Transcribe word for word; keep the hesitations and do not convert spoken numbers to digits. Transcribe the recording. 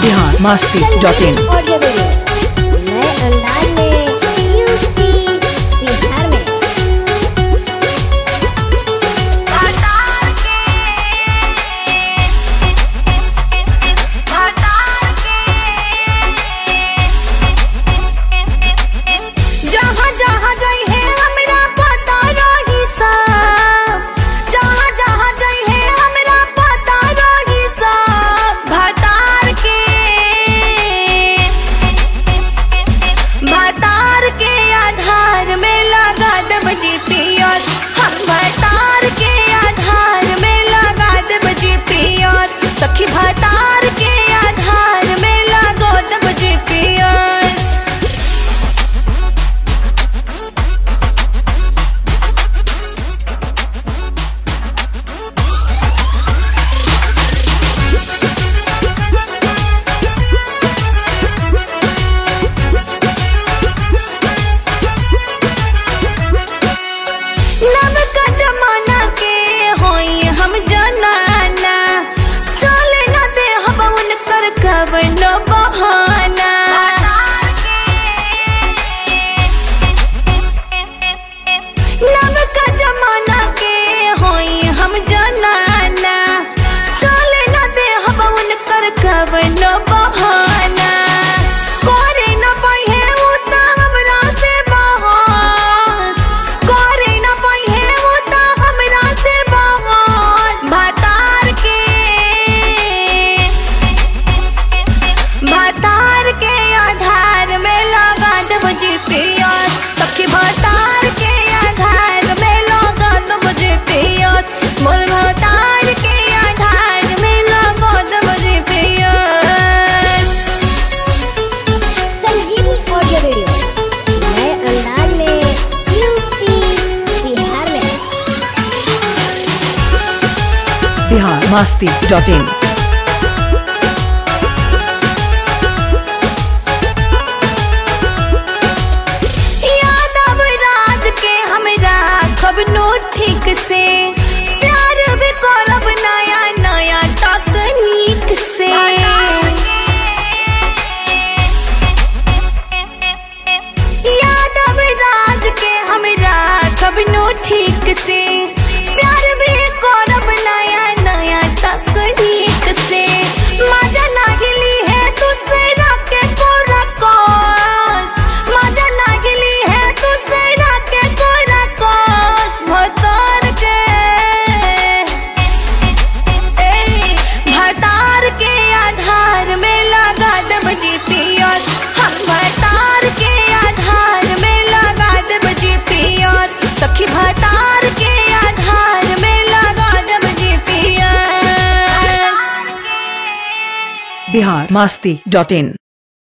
Bihar Masti dot in. Audio video नए अंदाज में यूपी बिहार में। जहाँ जहाँ जाई है हमरा पता रही सब, जहाँ जहाँ जाई है हमरा पता रही सब। भतार के भतार के आधार में लगा देब जीपीएस, हम भतार के आधार में लगा देब जीपीएस। सखी भतार के आधार में लगा देब जीपीएस। नव का जमाना के होई हम जनाना, चले न दे हम उनकर कवनो बहाना। नव का जमाना के होई हम जनाना, चले न दे हम उनकर कवनो बहाना। करे न पाई है वो त हमरा से बहस, करे न पाई है वो त हमरा से बहस। भतार के भतार के आधार में लगा देब जीपीएस। सखी भतार के आधार में लगा देब जीपीएस। मोर भतार के आधार में लगा देब जीपीएस। संजीवनी ऑडियो वीडियो नए अंदाज में यूपी बिहार में। Bihar Masti dot in. यादव राज के हमरा खबनो ठीक से, प्यार भी करब नया नया तकनीक से। यादव राज के हमरा खबनो ठीक से, प्यार भी करब नया नया तकनीक से। मजा नागिली है दूसरा के कोरकोस, मजा नागिली है दूसरा के कोरकोस। भतार के ए भतार के आधार में लगा देब जीपीएस, हम भतार के आधार में लगा देब जीपीएस। सखी भतार के आधार में लगा देब जीपीएस। बिहार मस्ती डॉट इन।